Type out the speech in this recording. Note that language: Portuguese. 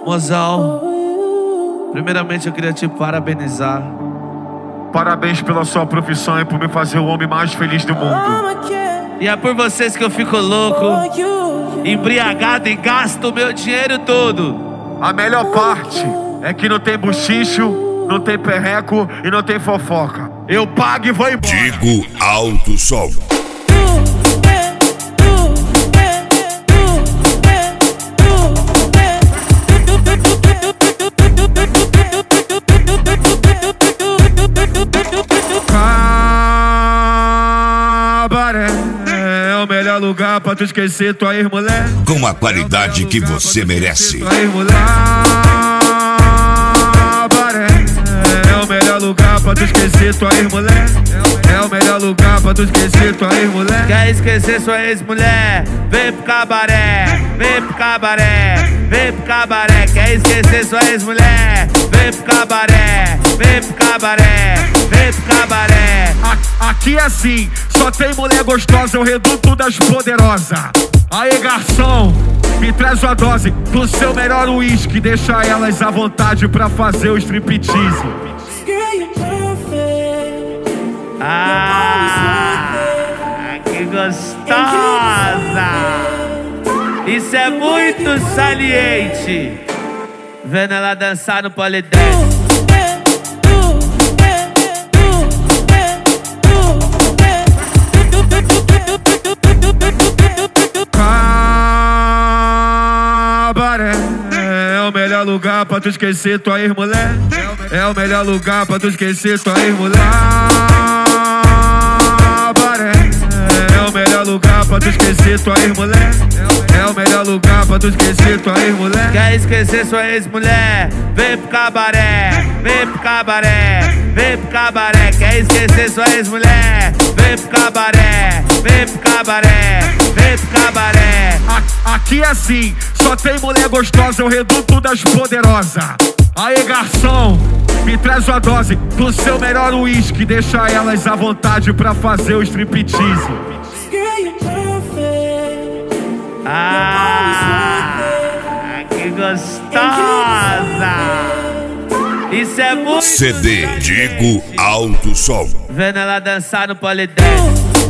Mozão, primeiramente eu queria te parabenizar. Parabéns pela sua profissão e por me fazer o homem mais feliz do mundo. E é por vocês que eu fico louco, embriagado e gasto o meu dinheiro todo. A melhor parte é que não tem buchicho, não tem perreco e não tem fofoca. Eu pago e vou embora. Digo Alto Som. Cabaré é o melhor lugar pra tu esquecer tua ex-mulher. Com a qualidade que você merece. Cabaré é o melhor lugar pra tu esquecer tua ex-mulher. É o melhor lugar pra tu esquecer tua ex-mulher. Quer esquecer sua ex-mulher? Vem pro cabaré, vem pro cabaré, vem pro cabaré. Quer esquecer sua ex-mulher? Vem pro cabaré, vem pro cabaré, vem pro cabaré. Aqui é assim, só tem mulher gostosa, é o reduto das poderosas. Aê, garçom, me traz uma dose do seu melhor uísque. Deixa elas à vontade pra fazer o striptease. Que gostosa! Isso é muito saliente. Vendo ela dançar no polidense. Cabaré é o melhor lugar pra tu esquecer tua ex-mulher. É o melhor lugar pra tu esquecer tua ex-mulher. Cabaré é o melhor lugar pra tu esquecer tua ex-mulher. É o melhor lugar pra tu esquecer tua ex-mulher. Quer esquecer sua ex-mulher? Vem pro cabaré, vem pro cabaré, vem pro cabaré. Quer esquecer sua ex-mulher? Vem pro cabaré, vem pro cabaré, vem pro cabaré. Aqui é assim, só tem mulher gostosa, é o reduto das poderosas. Aê, garçom, me traz uma dose do seu melhor uísque. Deixa elas à vontade pra fazer o striptease. Que gostosa! Isso é muito... CD Digo Alto Som. Vendo ela dançar no polidense.